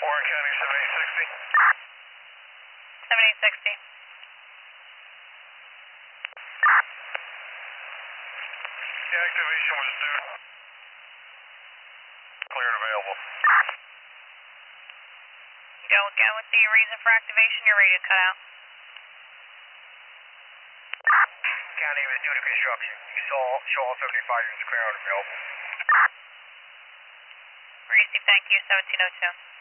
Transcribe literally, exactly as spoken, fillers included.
Warren County seventy sixty. seventy sixty. The activation was due. Cleared available. Go again with the reason for activation, your radio cut out. County was due to construction. You saw show all seventy-five units clear out available. Receive, thank you, seventeen oh two.